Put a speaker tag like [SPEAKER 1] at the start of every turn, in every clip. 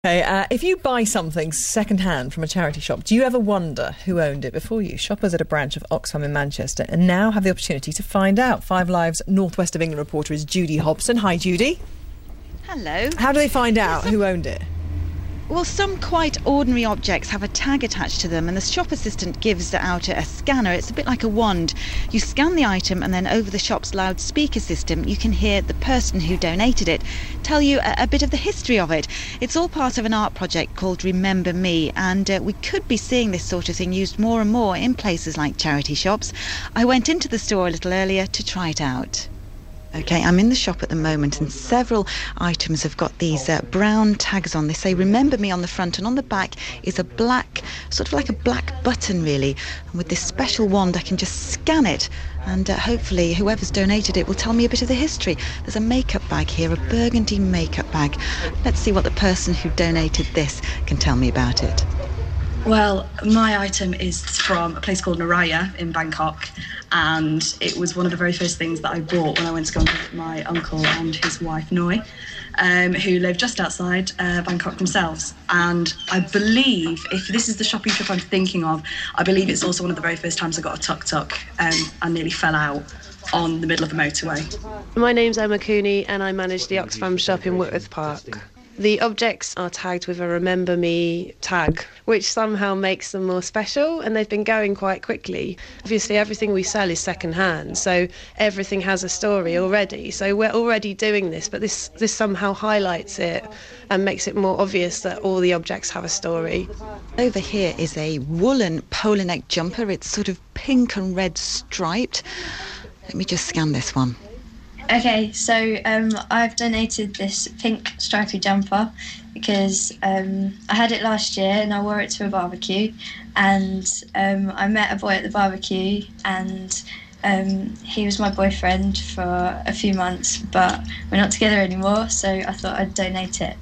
[SPEAKER 1] Okay, if you buy something second-hand from a charity shop, do you ever wonder who owned it before you? Shoppers at a branch of Oxfam in Manchester and now have the opportunity to find out. 5 Live's North West of England reporter is Judy Hobson. Hi, Judy.
[SPEAKER 2] Hello.
[SPEAKER 1] How do they find out who owned it?
[SPEAKER 2] Well, some quite ordinary objects have a tag attached to them, and the shop assistant gives out a scanner. It's a bit like a wand. You scan the item, and then over the shop's loudspeaker system, you can hear the person who donated it tell you a bit of the history of it. It's all part of an art project called Remember Me, and we could be seeing this sort of thing used more and more in places like charity shops. I went into the store a little earlier to try it out. OK, I'm in the shop at the moment, and several items have got these brown tags on. They say Remember Me on the front, and on the back is a black, sort of like a black button really. And with this special wand I can just scan it, and hopefully whoever's donated it will tell me a bit of the history. There's a makeup bag here, a burgundy makeup bag. Let's see what the person who donated this can tell me about it.
[SPEAKER 3] Well, my item is from a place called Naraya in Bangkok, and it was one of the very first things that I bought when I went to go and visit my uncle and his wife Noi, who live just outside Bangkok themselves. And I believe, if this is the shopping trip I'm thinking of, I believe it's also one of the very first times I got a tuk-tuk and nearly fell out on the middle of the motorway.
[SPEAKER 4] My name's Emma Cooney and I manage the Oxfam shop in Whitworth Park. The objects are tagged with a Remember Me tag, which somehow makes them more special, and they've been going quite quickly. Obviously, everything we sell is second-hand, so everything has a story already. So we're already doing this, but this somehow highlights it and makes it more obvious that all the objects have a story.
[SPEAKER 2] Over here is a woolen polo neck jumper. It's sort of pink and red striped. Let me just scan this one.
[SPEAKER 5] Okay, so I've donated this pink stripy jumper because I had it last year and I wore it to a barbecue, and I met a boy at the barbecue, and he was my boyfriend for a few months, but we're not together anymore, so I thought I'd donate it.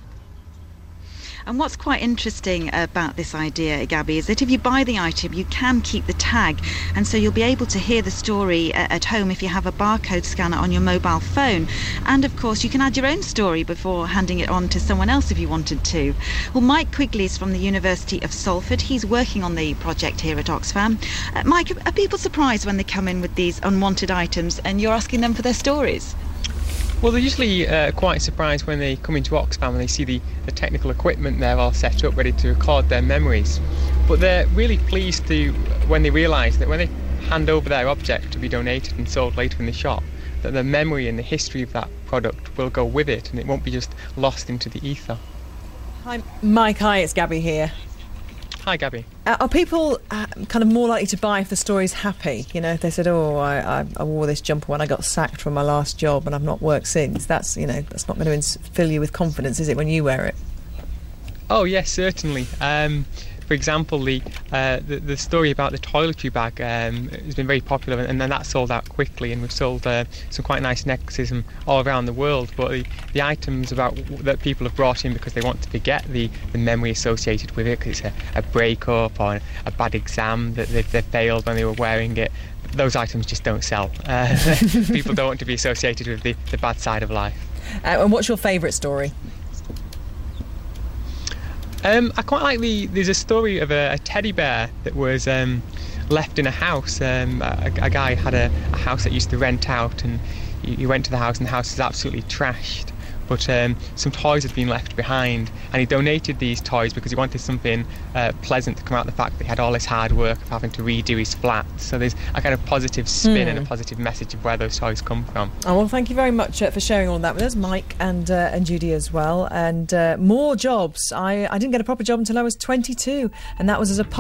[SPEAKER 2] And what's quite interesting about this idea, Gabby, is that if you buy the item, you can keep the tag, and so you'll be able to hear the story at home if you have a barcode scanner on your mobile phone. And of course, you can add your own story before handing it on to someone else if you wanted to. Well, Mike Quigley is from the University of Salford. He's working on the project here at Oxfam. Mike, are people surprised when they come in with these unwanted items and you're asking them for their stories?
[SPEAKER 6] Well, they're usually quite surprised when they come into Oxfam and they see the technical equipment there all set up, ready to record their memories. But they're really pleased when they realise that when they hand over their object to be donated and sold later in the shop, that the memory and the history of that product will go with it and it won't be just lost into the ether.
[SPEAKER 1] Hi, Mike. Hi, it's Gabby here.
[SPEAKER 6] Hi, Gabby.
[SPEAKER 1] Are people kind of more likely to buy if the story's happy? You know, if they said, I wore this jumper when I got sacked from my last job and I've not worked since, that's not going to fill you with confidence, is it, when you wear it?
[SPEAKER 6] Oh, yes, certainly. For example, the story about the toiletry bag has been very popular, and then that sold out quickly, and we've sold some quite nice necklaces all around the world. But the items that people have brought in because they want to forget the memory associated with it, because it's a breakup or a bad exam that they failed when they were wearing it, those items just don't sell. People don't want to be associated with the bad side of life.
[SPEAKER 1] And what's your favourite story?
[SPEAKER 6] I quite like there's a story of a teddy bear that was left in a house. A guy had a house that used to rent out, and he went to the house and the house was absolutely trashed, but some toys had been left behind, and he donated these toys because he wanted something pleasant to come out of the fact that he had all this hard work of having to redo his flat. So there's a kind of positive spin and a positive message of where those toys come from.
[SPEAKER 1] Oh, well, thank you very much for sharing all that with us, Mike and Judy as well. And more jobs. I didn't get a proper job until I was 22, and that was as a